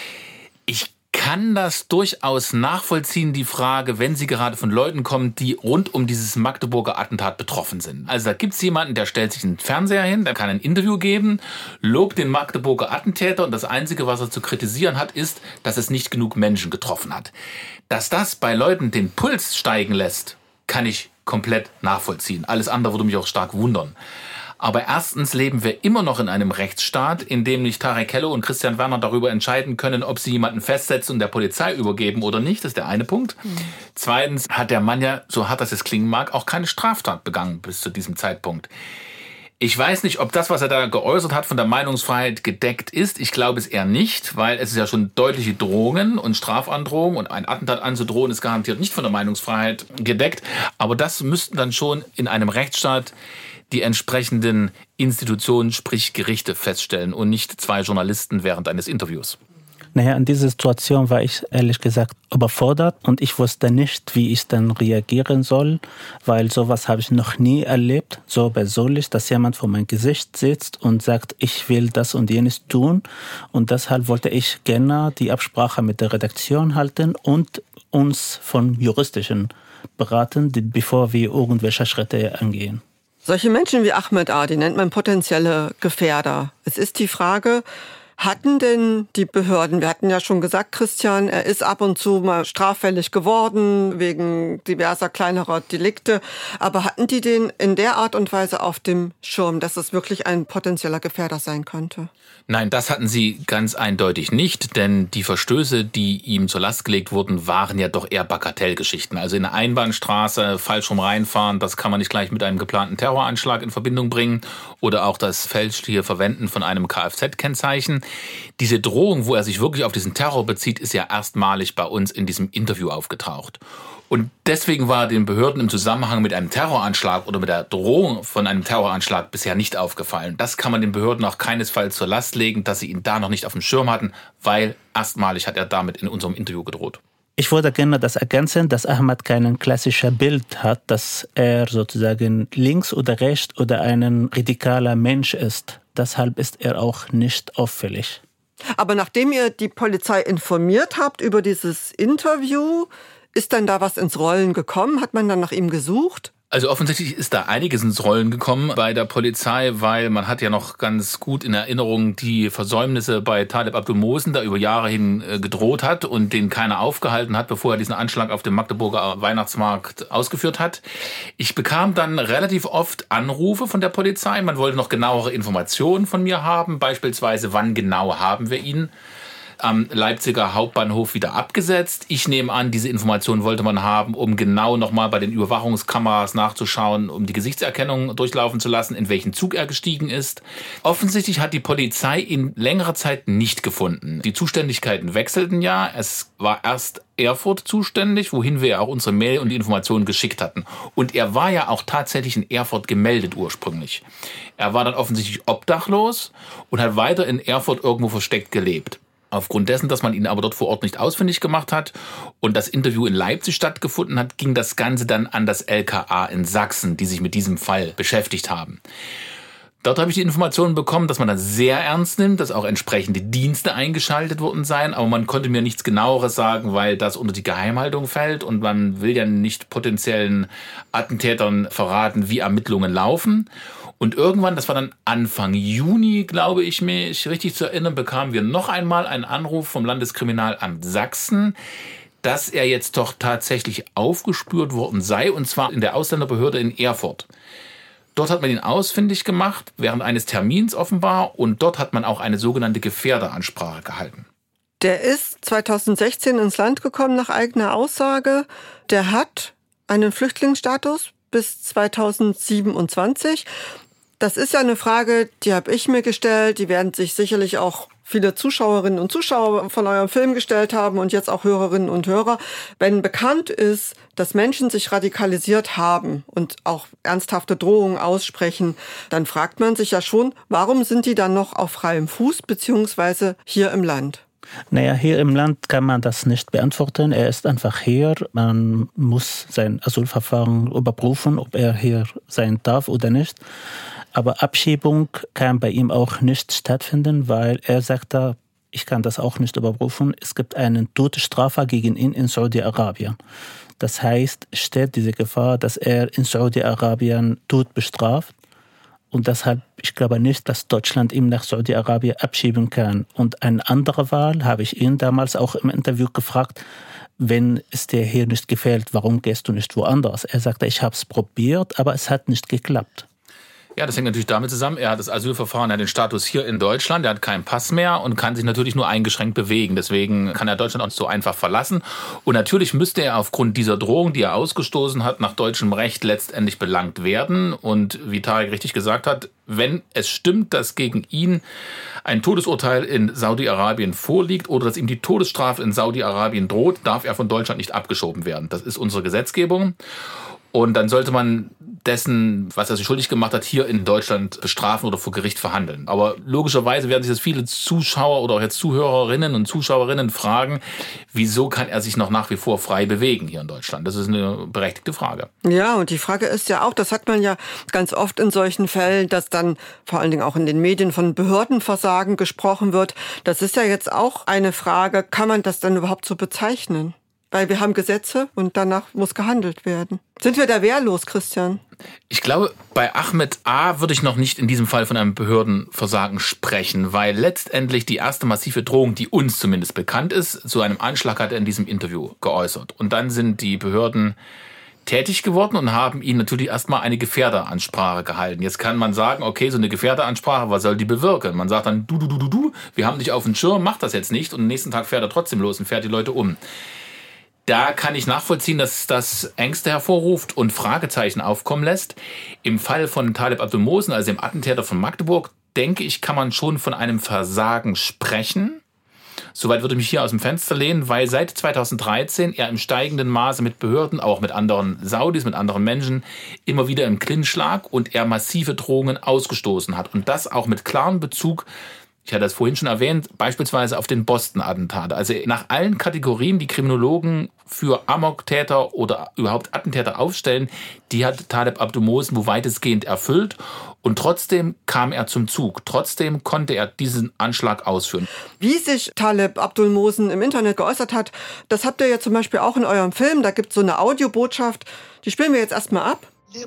S2: Ich kann das durchaus nachvollziehen, die Frage, wenn sie gerade von Leuten kommt, die rund um dieses Magdeburger Attentat betroffen sind. Also da gibt's jemanden, der stellt sich einen Fernseher hin, der kann ein Interview geben, lobt den Magdeburger Attentäter und das Einzige, was er zu kritisieren hat, ist, dass es nicht genug Menschen getroffen hat. Dass das bei Leuten den Puls steigen lässt, kann ich komplett nachvollziehen. Alles andere würde mich auch stark wundern. Aber erstens leben wir immer noch in einem Rechtsstaat, in dem nicht Tarek Kello und Christian Werner darüber entscheiden können, ob sie jemanden festsetzen und der Polizei übergeben oder nicht. Das ist der eine Punkt. Zweitens hat der Mann ja, so hart das jetzt klingen mag, auch keine Straftat begangen bis zu diesem Zeitpunkt. Ich weiß nicht, ob das, was er da geäußert hat, von der Meinungsfreiheit gedeckt ist. Ich glaube es eher nicht, weil es ist ja schon deutliche Drohungen und Strafandrohungen und ein Attentat anzudrohen ist garantiert nicht von der Meinungsfreiheit gedeckt. Aber das müssten dann schon in einem Rechtsstaat die entsprechenden Institutionen, sprich Gerichte, feststellen und nicht 2 Journalisten während eines Interviews.
S4: Naja, in dieser Situation war ich ehrlich gesagt überfordert und ich wusste nicht, wie ich dann reagieren soll, weil sowas habe ich noch nie erlebt, so persönlich, dass jemand vor meinem Gesicht sitzt und sagt, ich will das und jenes tun und deshalb wollte ich gerne die Absprache mit der Redaktion halten und uns von Juristischen beraten, bevor wir irgendwelche Schritte angehen.
S3: Solche Menschen wie Ahmed A., die nennt man potenzielle Gefährder. Es ist die Frage, Hatten denn die Behörden, wir hatten ja schon gesagt, Christian, er ist ab und zu mal straffällig geworden wegen diverser kleinerer Delikte, aber hatten die den in der Art und Weise auf dem Schirm, dass es wirklich ein potenzieller Gefährder sein könnte?
S2: Nein, das hatten sie ganz eindeutig nicht, denn die Verstöße, die ihm zur Last gelegt wurden, waren ja doch eher Bagatellgeschichten. Also in der Einbahnstraße falsch rum reinfahren, das kann man nicht gleich mit einem geplanten Terroranschlag in Verbindung bringen oder auch das fälschliche Verwenden von einem Kfz-Kennzeichen. Diese Drohung, wo er sich wirklich auf diesen Terror bezieht, ist ja erstmalig bei uns in diesem Interview aufgetaucht. Und deswegen war den Behörden im Zusammenhang mit einem Terroranschlag oder mit der Drohung von einem Terroranschlag bisher nicht aufgefallen. Das kann man den Behörden auch keinesfalls zur Last legen, dass sie ihn da noch nicht auf dem Schirm hatten, weil erstmalig hat er damit in unserem Interview gedroht.
S4: Ich würde gerne das ergänzen, dass Ahmad kein klassisches Bild hat, dass er sozusagen links oder rechts oder ein radikaler Mensch ist. Deshalb ist er auch nicht auffällig.
S3: Aber nachdem ihr die Polizei informiert habt über dieses Interview, ist dann da was ins Rollen gekommen? Hat man dann nach ihm gesucht?
S2: Also offensichtlich ist da einiges ins Rollen gekommen bei der Polizei, weil man hat ja noch ganz gut in Erinnerung die Versäumnisse bei Taleb Abdul Mohsen, der über Jahre hin gedroht hat und den keiner aufgehalten hat, bevor er diesen Anschlag auf dem Magdeburger Weihnachtsmarkt ausgeführt hat. Ich bekam dann relativ oft Anrufe von der Polizei. Man wollte noch genauere Informationen von mir haben, beispielsweise wann genau haben wir ihn am Leipziger Hauptbahnhof wieder abgesetzt. Ich nehme an, diese Informationen wollte man haben, um genau nochmal bei den Überwachungskameras nachzuschauen, um die Gesichtserkennung durchlaufen zu lassen, in welchen Zug er gestiegen ist. Offensichtlich hat die Polizei ihn längere Zeit nicht gefunden. Die Zuständigkeiten wechselten ja. Es war erst Erfurt zuständig, wohin wir ja auch unsere Mail und die Informationen geschickt hatten. Und er war ja auch tatsächlich in Erfurt gemeldet ursprünglich. Er war dann offensichtlich obdachlos und hat weiter in Erfurt irgendwo versteckt gelebt. Aufgrund dessen, dass man ihn aber dort vor Ort nicht ausfindig gemacht hat und das Interview in Leipzig stattgefunden hat, ging das Ganze dann an das LKA in Sachsen, die sich mit diesem Fall beschäftigt haben. Dort habe ich die Informationen bekommen, dass man das sehr ernst nimmt, dass auch entsprechende Dienste eingeschaltet worden seien, aber man konnte mir nichts Genaueres sagen, weil das unter die Geheimhaltung fällt und man will ja nicht potenziellen Attentätern verraten, wie Ermittlungen laufen. Und irgendwann, das war dann Anfang Juni, glaube ich, mich richtig zu erinnern, bekamen wir noch einmal einen Anruf vom Landeskriminalamt Sachsen, dass er jetzt doch tatsächlich aufgespürt worden sei, und zwar in der Ausländerbehörde in Erfurt. Dort hat man ihn ausfindig gemacht, während eines Termins offenbar, und dort hat man auch eine sogenannte Gefährderansprache gehalten.
S3: Der ist 2016 ins Land gekommen nach eigener Aussage. Der hat einen Flüchtlingsstatus bis 2027. Das ist ja eine Frage, die habe ich mir gestellt. Die werden sich sicherlich auch viele Zuschauerinnen und Zuschauer von eurem Film gestellt haben und jetzt auch Hörerinnen und Hörer. Wenn bekannt ist, dass Menschen sich radikalisiert haben und auch ernsthafte Drohungen aussprechen, dann fragt man sich ja schon, warum sind die dann noch auf freiem Fuß beziehungsweise hier im Land?
S4: Naja, hier im Land kann man das nicht beantworten. Er ist einfach hier. Man muss sein Asylverfahren überprüfen, ob er hier sein darf oder nicht. Aber Abschiebung kann bei ihm auch nicht stattfinden, weil er sagte, ich kann das auch nicht überprüfen. Es gibt einen Todesstrafe gegen ihn in Saudi-Arabien. Das heißt, steht diese Gefahr, dass er in Saudi-Arabien Tod bestraft. Und deshalb, ich glaube nicht, dass Deutschland ihn nach Saudi-Arabien abschieben kann. Und eine andere Wahl habe ich ihn damals auch im Interview gefragt, wenn es dir hier nicht gefällt, warum gehst du nicht woanders? Er sagte, ich habe es probiert, aber es hat nicht geklappt.
S2: Ja, das hängt natürlich damit zusammen. Er hat das Asylverfahren, er hat den Status hier in Deutschland, er hat keinen Pass mehr und kann sich natürlich nur eingeschränkt bewegen. Deswegen kann er Deutschland auch nicht so einfach verlassen. Und natürlich müsste er aufgrund dieser Drohung, die er ausgestoßen hat, nach deutschem Recht letztendlich belangt werden. Und wie Tarek richtig gesagt hat, wenn es stimmt, dass gegen ihn ein Todesurteil in Saudi-Arabien vorliegt oder dass ihm die Todesstrafe in Saudi-Arabien droht, darf er von Deutschland nicht abgeschoben werden. Das ist unsere Gesetzgebung. Und dann sollte man dessen, was er sich schuldig gemacht hat, hier in Deutschland bestrafen oder vor Gericht verhandeln. Aber logischerweise werden sich jetzt viele Zuschauer oder auch jetzt Zuhörerinnen und Zuschauerinnen fragen, wieso kann er sich noch nach wie vor frei bewegen hier in Deutschland? Das ist eine berechtigte Frage.
S3: Ja, und die Frage ist ja auch, das hat man ja ganz oft in solchen Fällen, dass dann vor allen Dingen auch in den Medien von Behördenversagen gesprochen wird. Das ist ja jetzt auch eine Frage, kann man das denn überhaupt so bezeichnen? Weil wir haben Gesetze und danach muss gehandelt werden. Sind wir da wehrlos, Christian?
S2: Ich glaube, bei Ahmed A. würde ich noch nicht in diesem Fall von einem Behördenversagen sprechen, weil letztendlich die erste massive Drohung, die uns zumindest bekannt ist, zu einem Anschlag hat er in diesem Interview geäußert. Und dann sind die Behörden tätig geworden und haben ihn natürlich erstmal eine Gefährderansprache gehalten. Jetzt kann man sagen, okay, so eine Gefährderansprache, was soll die bewirken? Man sagt dann, du, wir haben dich auf dem Schirm, mach das jetzt nicht. Und am nächsten Tag fährt er trotzdem los und fährt die Leute um. Da kann ich nachvollziehen, dass das Ängste hervorruft und Fragezeichen aufkommen lässt. Im Fall von Taleb Abdul-Mohsen, also dem Attentäter von Magdeburg, denke ich, kann man schon von einem Versagen sprechen. Soweit würde ich mich hier aus dem Fenster lehnen, weil seit 2013 er im steigenden Maße mit Behörden, auch mit anderen Saudis, mit anderen Menschen, immer wieder im Clinch lag und er massive Drohungen ausgestoßen hat. Und das auch mit klarem Bezug, ich hatte das vorhin schon erwähnt, beispielsweise auf den Boston-Attentat. Also nach allen Kategorien, die Kriminologen für Amoktäter oder überhaupt Attentäter aufstellen, die hat Taleb Abdul-Mohsen wo weitestgehend erfüllt. Und trotzdem kam er zum Zug. Trotzdem konnte er diesen Anschlag ausführen.
S3: Wie sich Taleb Abdul-Mohsen im Internet geäußert hat, das habt ihr ja zum Beispiel auch in eurem Film. Da gibt es so eine Audiobotschaft. Die spielen wir jetzt erstmal ab.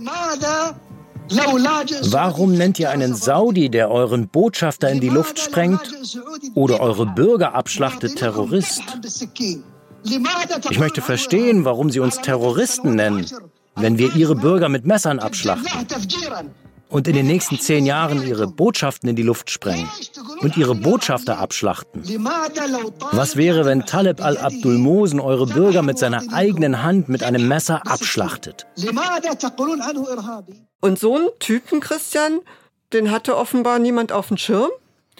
S1: Warum nennt ihr einen Saudi, der euren Botschafter in die Luft sprengt oder eure Bürger abschlachtet, Terrorist? Ich möchte verstehen, warum sie uns Terroristen nennen, wenn wir ihre Bürger mit Messern abschlachten und in den nächsten 10 Jahren ihre Botschaften in die Luft sprengen und ihre Botschafter abschlachten. Was wäre, wenn Taleb al-Abdul-Mohsen eure Bürger mit seiner eigenen Hand mit einem Messer abschlachtet?
S3: Und so einen Typen, Christian, den hatte offenbar niemand auf dem Schirm?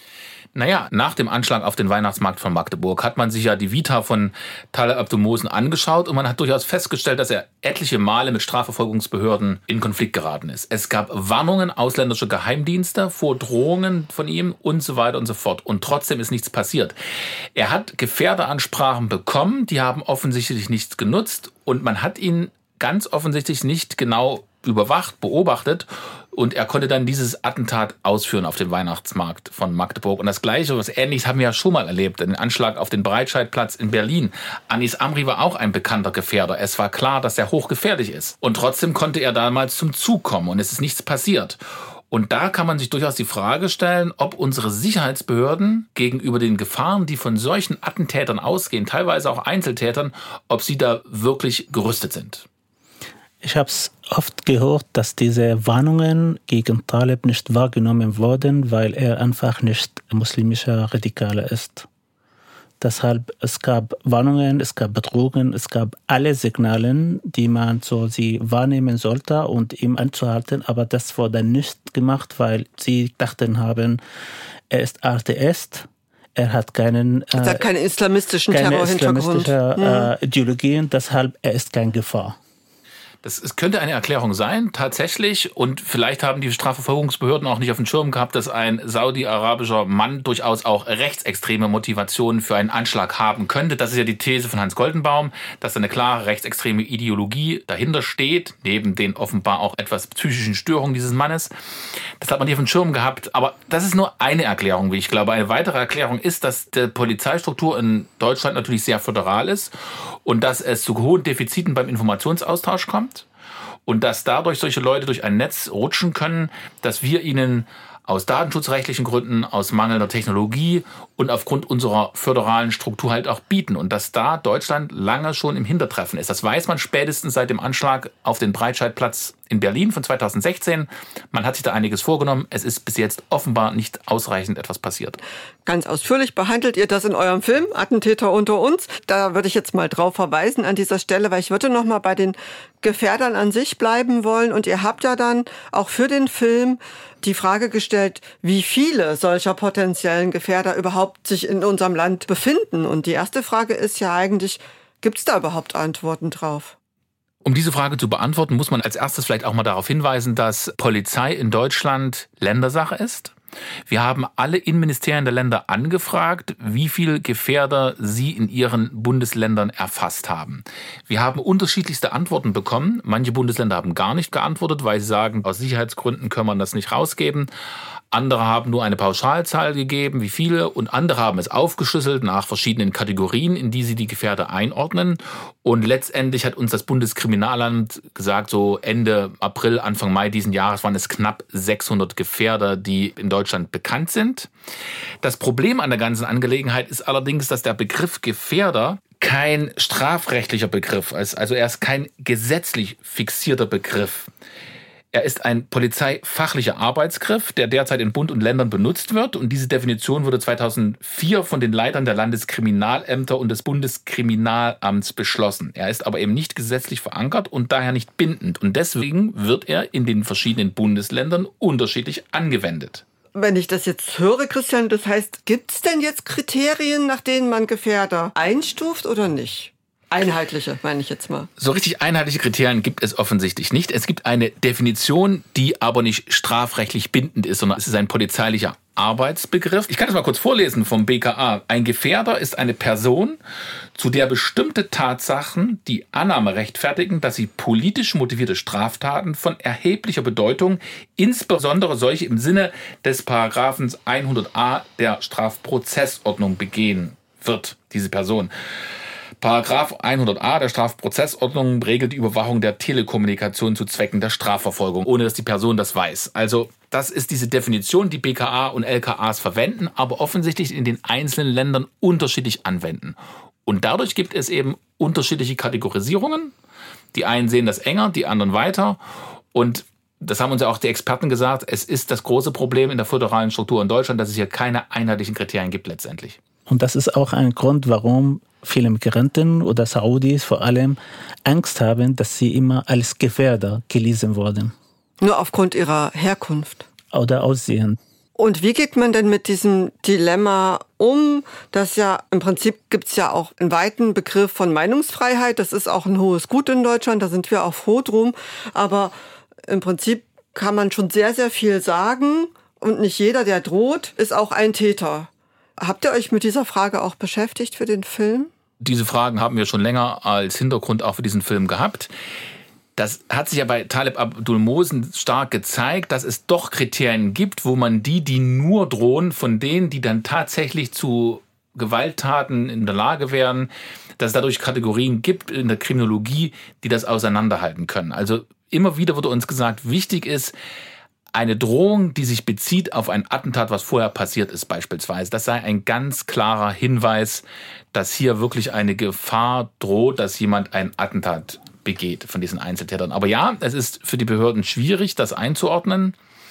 S2: Naja, nach dem Anschlag auf den Weihnachtsmarkt von Magdeburg hat man sich ja die Vita von Taleb Abdul-Mohsen angeschaut und man hat durchaus festgestellt, dass er etliche Male mit Strafverfolgungsbehörden in Konflikt geraten ist. Es gab Warnungen ausländischer Geheimdienste vor Drohungen von ihm und so weiter und so fort. Und trotzdem ist nichts passiert. Er hat Gefährderansprachen bekommen, die haben offensichtlich nichts genutzt und man hat ihn ganz offensichtlich nicht genau überwacht, beobachtet und er konnte dann dieses Attentat ausführen auf dem Weihnachtsmarkt von Magdeburg. Und das Gleiche, was Ähnliches haben wir ja schon mal erlebt, den Anschlag auf den Breitscheidplatz in Berlin. Anis Amri war auch ein bekannter Gefährder. Es war klar, dass er hochgefährlich ist. Und trotzdem konnte er damals zum Zug kommen und es ist nichts passiert. Und da kann man sich durchaus die Frage stellen, ob unsere Sicherheitsbehörden gegenüber den Gefahren, die von solchen Attentätern ausgehen, teilweise auch Einzeltätern, ob sie da wirklich gerüstet sind.
S4: Ich habe es oft gehört, dass diese Warnungen gegen Taleb nicht wahrgenommen wurden, weil er einfach nicht muslimischer Radikaler ist. Deshalb, es gab Warnungen, es gab Bedrohungen, es gab alle Signale, die man so sie wahrnehmen sollte und ihm anzuhalten, aber das wurde nicht gemacht, weil sie dachten haben, er ist Atheist. Er hat keinen
S3: islamistischen Terrorhintergrund.
S4: Ideologien, deshalb er ist keine Gefahr.
S2: Es könnte eine Erklärung sein, tatsächlich. Und vielleicht haben die Strafverfolgungsbehörden auch nicht auf dem Schirm gehabt, dass ein saudi-arabischer Mann durchaus auch rechtsextreme Motivationen für einen Anschlag haben könnte. Das ist ja die These von Hans Goldenbaum, dass eine klare rechtsextreme Ideologie dahinter steht, neben den offenbar auch etwas psychischen Störungen dieses Mannes. Das hat man nicht auf dem Schirm gehabt. Aber das ist nur eine Erklärung, wie ich glaube. Eine weitere Erklärung ist, dass die Polizeistruktur in Deutschland natürlich sehr föderal ist und dass es zu hohen Defiziten beim Informationsaustausch kommt. Und dass dadurch solche Leute durch ein Netz rutschen können, dass wir ihnen aus datenschutzrechtlichen Gründen, aus mangelnder Technologie und aufgrund unserer föderalen Struktur halt auch bieten. Und dass da Deutschland lange schon im Hintertreffen ist. Das weiß man spätestens seit dem Anschlag auf den Breitscheidplatz in Berlin von 2016. Man hat sich da einiges vorgenommen. Es ist bis jetzt offenbar nicht ausreichend etwas passiert.
S3: Ganz ausführlich behandelt ihr das in eurem Film Attentäter unter uns. Da würde ich jetzt mal drauf verweisen an dieser Stelle, weil ich würde noch mal bei den Gefährdern an sich bleiben wollen. Und ihr habt ja dann auch für den Film die Frage gestellt, wie viele solcher potenziellen Gefährder überhaupt sich in unserem Land befinden. Und die erste Frage ist ja eigentlich, gibt es da überhaupt Antworten drauf?
S2: Um diese Frage zu beantworten, muss man als erstes vielleicht auch mal darauf hinweisen, dass Polizei in Deutschland Ländersache ist. Wir haben alle Innenministerien der Länder angefragt, wie viel Gefährder sie in ihren Bundesländern erfasst haben. Wir haben unterschiedlichste Antworten bekommen. Manche Bundesländer haben gar nicht geantwortet, weil sie sagen, aus Sicherheitsgründen können wir das nicht rausgeben. Andere haben nur eine Pauschalzahl gegeben, wie viele, und andere haben es aufgeschlüsselt nach verschiedenen Kategorien, in die sie die Gefährder einordnen. Und letztendlich hat uns das Bundeskriminalamt gesagt, so Ende April, Anfang Mai diesen Jahres waren es knapp 600 Gefährder, die in Deutschland bekannt sind. Das Problem an der ganzen Angelegenheit ist allerdings, dass der Begriff Gefährder kein strafrechtlicher Begriff ist, also er ist kein gesetzlich fixierter Begriff. Er ist ein polizeifachlicher Arbeitsgriff, der derzeit in Bund und Ländern benutzt wird. Und diese Definition wurde 2004 von den Leitern der Landeskriminalämter und des Bundeskriminalamts beschlossen. Er ist aber eben nicht gesetzlich verankert und daher nicht bindend. Und deswegen wird er in den verschiedenen Bundesländern unterschiedlich angewendet.
S3: Wenn ich das jetzt höre, Christian, das heißt, gibt es denn jetzt Kriterien, nach denen man Gefährder einstuft oder nicht? Einheitliche, meine ich jetzt mal.
S2: So richtig einheitliche Kriterien gibt es offensichtlich nicht. Es gibt eine Definition, die aber nicht strafrechtlich bindend ist, sondern es ist ein polizeilicher Arbeitsbegriff. Ich kann das mal kurz vorlesen vom BKA. Ein Gefährder ist eine Person, zu der bestimmte Tatsachen die Annahme rechtfertigen, dass sie politisch motivierte Straftaten von erheblicher Bedeutung, insbesondere solche im Sinne des Paragraphen 100a der Strafprozessordnung begehen wird, diese Person. Paragraph 100a der Strafprozessordnung regelt die Überwachung der Telekommunikation zu Zwecken der Strafverfolgung, ohne dass die Person das weiß. Also das ist diese Definition, die BKA und LKAs verwenden, aber offensichtlich in den einzelnen Ländern unterschiedlich anwenden. Und dadurch gibt es eben unterschiedliche Kategorisierungen. Die einen sehen das enger, die anderen weiter. Und das haben uns ja auch die Experten gesagt, es ist das große Problem in der föderalen Struktur in Deutschland, dass es hier keine einheitlichen Kriterien gibt letztendlich.
S4: Und das ist auch ein Grund, warum viele Migranten oder Saudis vor allem Angst haben, dass sie immer als Gefährder gelesen wurden.
S3: Nur aufgrund ihrer Herkunft.
S4: Oder Aussehen.
S3: Und wie geht man denn mit diesem Dilemma um? Das ja im Prinzip gibt es ja auch einen weiten Begriff von Meinungsfreiheit. Das ist auch ein hohes Gut in Deutschland, da sind wir auch froh drum. Aber im Prinzip kann man schon sehr, sehr viel sagen. Und nicht jeder, der droht, ist auch ein Täter. Habt ihr euch mit dieser Frage auch beschäftigt für den Film?
S2: Diese Fragen haben wir schon länger als Hintergrund auch für diesen Film gehabt. Das hat sich ja bei Taleb Abdul-Mohsen stark gezeigt, dass es doch Kriterien gibt, wo man die nur drohen, von denen, die dann tatsächlich zu Gewalttaten in der Lage wären, dass es dadurch Kategorien gibt in der Kriminologie, die das auseinanderhalten können. Also immer wieder wurde uns gesagt, wichtig ist, eine Drohung, die sich bezieht auf ein Attentat, was vorher passiert ist beispielsweise. Das sei ein ganz klarer Hinweis, dass hier wirklich eine Gefahr droht, dass jemand ein Attentat begeht von diesen Einzeltätern. Aber ja, es ist für die Behörden schwierig, das einzuordnen.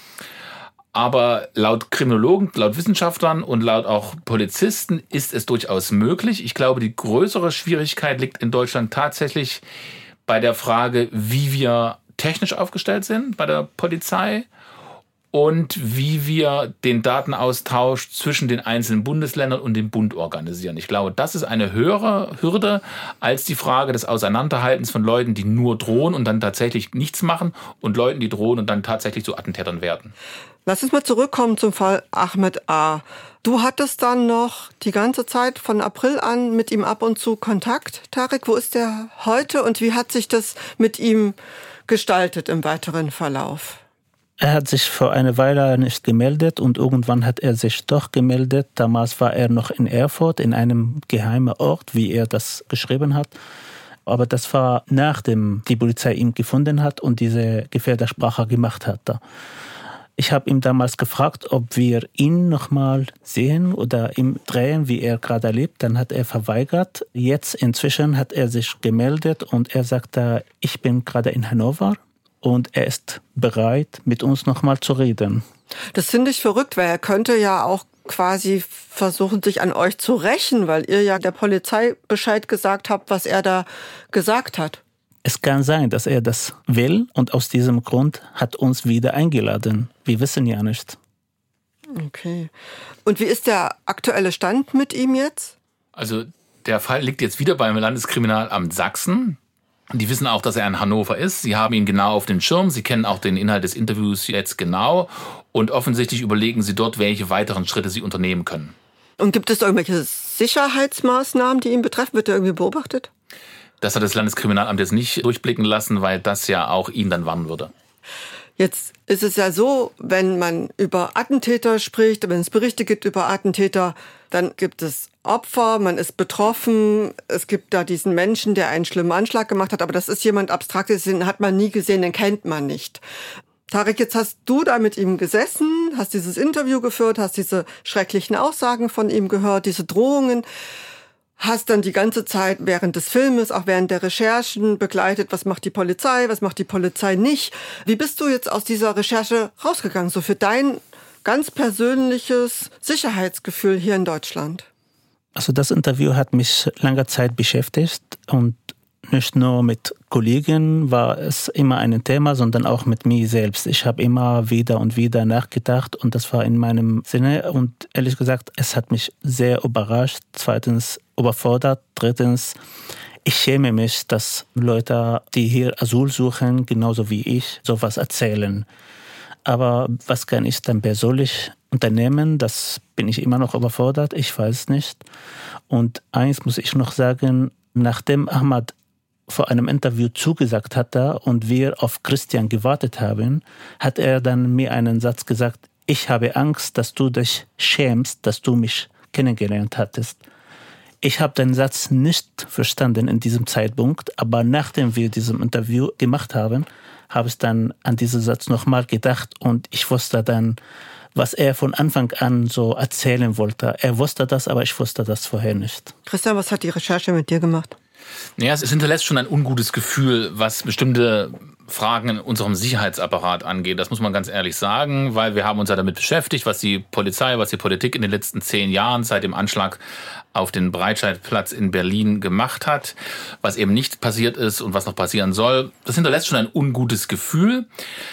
S2: Aber laut Kriminologen, laut Wissenschaftlern und laut auch Polizisten ist es durchaus möglich. Ich glaube, die größere Schwierigkeit liegt in Deutschland tatsächlich bei der Frage, wie wir technisch aufgestellt sind bei der Polizei und wie wir den Datenaustausch zwischen den einzelnen Bundesländern und dem Bund organisieren. Ich glaube, das ist eine höhere Hürde als die Frage des Auseinanderhaltens von Leuten, die nur drohen und dann tatsächlich nichts machen und Leuten, die drohen und dann tatsächlich zu Attentätern werden.
S3: Lass uns mal zurückkommen zum Fall Ahmed A. Du hattest dann noch die ganze Zeit von April an mit ihm ab und zu Kontakt. Tarek, wo ist der heute und wie hat sich das mit ihm gestaltet im weiteren Verlauf?
S4: Er hat sich vor einer Weile nicht gemeldet und irgendwann hat er sich doch gemeldet. Damals war er noch in Erfurt, in einem geheimen Ort, wie er das geschrieben hat. Aber das war nachdem die Polizei ihn gefunden hat und diese Gefährdersprache gemacht hat. Ich habe ihn damals gefragt, ob wir ihn nochmal sehen oder ihm drehen, wie er gerade lebt. Dann hat er verweigert. Jetzt inzwischen hat er sich gemeldet und er sagte, ich bin gerade in Hannover. Und er ist bereit, mit uns nochmal zu reden.
S3: Das finde ich verrückt, weil er könnte ja auch quasi versuchen, sich an euch zu rächen, weil ihr ja der Polizei Bescheid gesagt habt, was er da gesagt hat.
S4: Es kann sein, dass er das will und aus diesem Grund hat uns wieder eingeladen. Wir wissen ja nicht.
S3: Okay. Und wie ist der aktuelle Stand mit ihm jetzt?
S2: Also der Fall liegt jetzt wieder beim Landeskriminalamt Sachsen. Die wissen auch, dass er in Hannover ist. Sie haben ihn genau auf dem Schirm. Sie kennen auch den Inhalt des Interviews jetzt genau. Und offensichtlich überlegen sie dort, welche weiteren Schritte sie unternehmen können.
S3: Und gibt es irgendwelche Sicherheitsmaßnahmen, die ihn betreffen? Wird er irgendwie beobachtet?
S2: Das hat das Landeskriminalamt jetzt nicht durchblicken lassen, weil das ja auch ihn dann warnen würde.
S3: Jetzt ist es ja so, wenn man über Attentäter spricht, wenn es Berichte gibt über Attentäter, dann gibt es Opfer, man ist betroffen, es gibt da diesen Menschen, der einen schlimmen Anschlag gemacht hat, aber das ist jemand Abstraktes, den hat man nie gesehen, den kennt man nicht. Tarek, jetzt hast du da mit ihm gesessen, hast dieses Interview geführt, hast diese schrecklichen Aussagen von ihm gehört, diese Drohungen, hast dann die ganze Zeit während des Filmes, auch während der Recherchen begleitet, was macht die Polizei nicht. Wie bist du jetzt aus dieser Recherche rausgegangen, so für dein ganz persönliches Sicherheitsgefühl hier in Deutschland?
S4: Also das Interview hat mich lange Zeit beschäftigt und nicht nur mit Kollegen war es immer ein Thema, sondern auch mit mir selbst. Ich habe immer wieder und wieder nachgedacht und das war in meinem Sinne. Und ehrlich gesagt, es hat mich sehr überrascht. Zweitens überfordert. Drittens, ich schäme mich, dass Leute, die hier Asyl suchen, genauso wie ich, sowas erzählen. Aber was kann ich dann persönlich unternehmen? Das bin ich immer noch überfordert. Ich weiß nicht. Und eins muss ich noch sagen, nachdem Ahmad vor einem Interview zugesagt hatte und wir auf Christian gewartet haben, hat er dann mir einen Satz gesagt: Ich habe Angst, dass du dich schämst, dass du mich kennengelernt hattest. Ich habe den Satz nicht verstanden in diesem Zeitpunkt, aber nachdem wir dieses Interview gemacht haben, habe ich dann an diesen Satz nochmal gedacht und ich wusste dann, was er von Anfang an so erzählen wollte. Er wusste das, aber ich wusste das vorher nicht.
S3: Christian, was hat die Recherche mit dir gemacht?
S2: Ja, es hinterlässt schon ein ungutes Gefühl, was bestimmte Fragen in unserem Sicherheitsapparat angeht. Das muss man ganz ehrlich sagen, weil wir haben uns ja damit beschäftigt, was die Polizei, was die Politik in den letzten 10 Jahren seit dem Anschlag auf den Breitscheidplatz in Berlin gemacht hat, was eben nicht passiert ist und was noch passieren soll. Das hinterlässt schon ein ungutes Gefühl.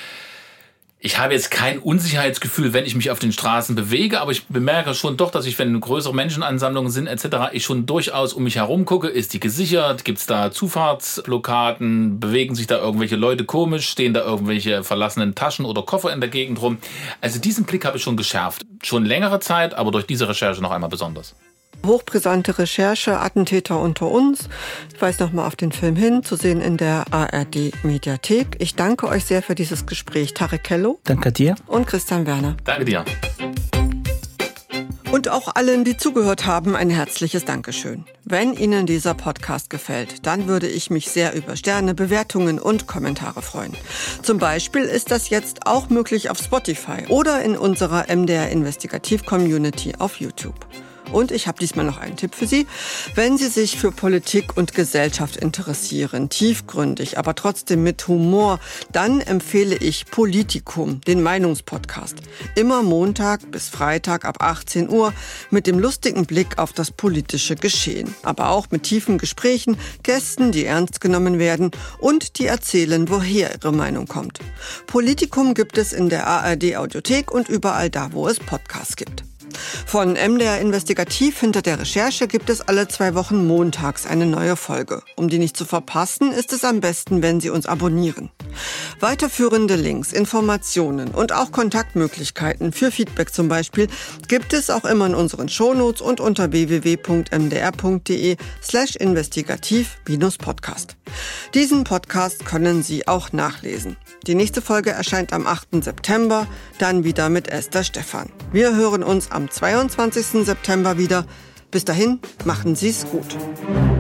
S2: Ich habe jetzt kein Unsicherheitsgefühl, wenn ich mich auf den Straßen bewege, aber ich bemerke schon doch, dass ich, wenn größere Menschenansammlungen sind etc., ich schon durchaus um mich herum gucke. Ist die gesichert? Gibt es da Zufahrtsblockaden? Bewegen sich da irgendwelche Leute komisch? Stehen da irgendwelche verlassenen Taschen oder Koffer in der Gegend rum? Also diesen Blick habe ich schon geschärft. Schon längere Zeit, aber durch diese Recherche noch einmal besonders.
S3: Hochbrisante Recherche, Attentäter unter uns. Ich weise nochmal auf den Film hin, zu sehen in der ARD-Mediathek. Ich danke euch sehr für dieses Gespräch. Tarek Kello.
S4: Danke dir.
S3: Und Christian Werner.
S2: Danke dir.
S3: Und auch allen, die zugehört haben, ein herzliches Dankeschön. Wenn Ihnen dieser Podcast gefällt, dann würde ich mich sehr über Sterne, Bewertungen und Kommentare freuen. Zum Beispiel ist das jetzt auch möglich auf Spotify oder in unserer MDR Investigativ Community auf YouTube. Und ich habe diesmal noch einen Tipp für Sie. Wenn Sie sich für Politik und Gesellschaft interessieren, tiefgründig, aber trotzdem mit Humor, dann empfehle ich Politikum, den Meinungspodcast. Immer Montag bis Freitag ab 18 Uhr mit dem lustigen Blick auf das politische Geschehen. Aber auch mit tiefen Gesprächen, Gästen, die ernst genommen werden und die erzählen, woher ihre Meinung kommt. Politikum gibt es in der ARD-Audiothek und überall da, wo es Podcasts gibt. Von MDR Investigativ hinter der Recherche gibt es alle 2 Wochen montags eine neue Folge. Um die nicht zu verpassen, ist es am besten, wenn Sie uns abonnieren. Weiterführende Links, Informationen und auch Kontaktmöglichkeiten für Feedback zum Beispiel gibt es auch immer in unseren Shownotes und unter www.mdr.de/investigativ-podcast. Diesen Podcast können Sie auch nachlesen. Die nächste Folge erscheint am 8. September, dann wieder mit Esther Stephan. Wir hören uns am 22. September wieder. Bis dahin, machen Sie es gut.